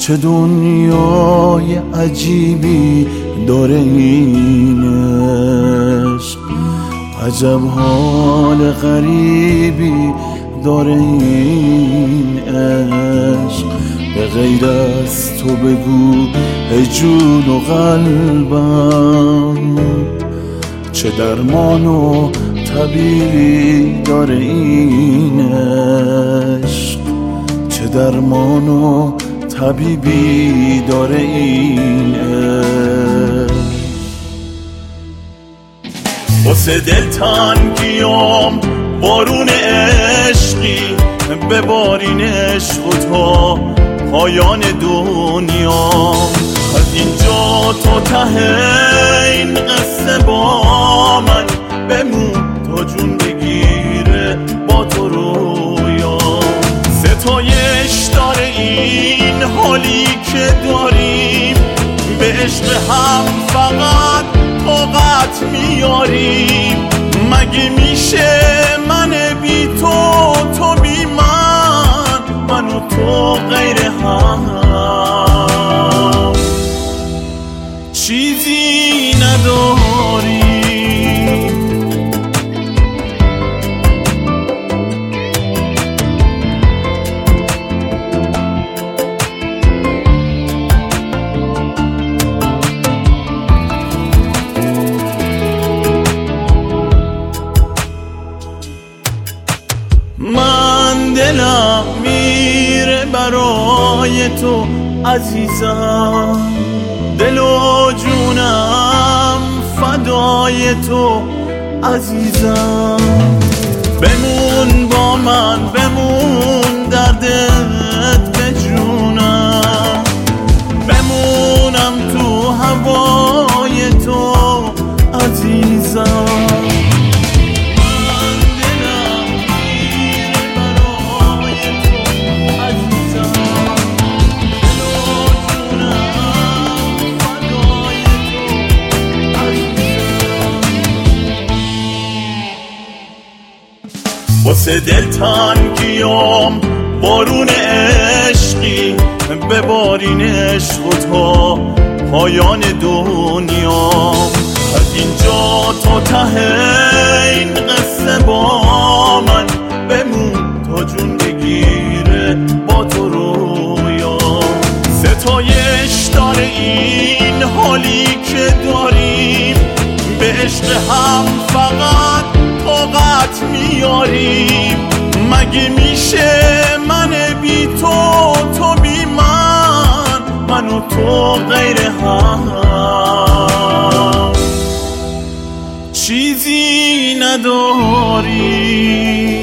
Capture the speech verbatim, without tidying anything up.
چه دنیای عجیبی داره این عشق، عجب حال غریبی داره این عشق. به غیر از تو بگو ای جون و قلبم، چه درمان و طبیبی داره این عشق، چه درمان و طبیبی داره این عشق. واسه دل تنگیام بارون عشقی، ببارین عشق و تا پایان دنیا. از اینجا تا ته این قصه با من بمون تا جون بگیره با تو رویا. ستایش داره این حالی که داریم، به عشق هم فقط طاقت میاریم. مگه میشه من بی تو، تو بی من، من و تو غیر هم چیزی نداریم. من دلم میره برای تو عزیزم، دل و جونم فدای تو عزیزم. بمون با من، بمون دردت به جونم، بمونم تو هوای تو عزیزم. واسه دل تنگیام بارون عشقی، ببارین عشق و تا پایان دنیا. از اینجا تا ته این قصه با من بمون تا جون بگیره با تو رویا. ستایش داره این حالی که داریم، به عشق هم فقط طاقت میاریم. مگه میشه من بی تو، تو بی من، من و تو غیر هم چیزی نداریم.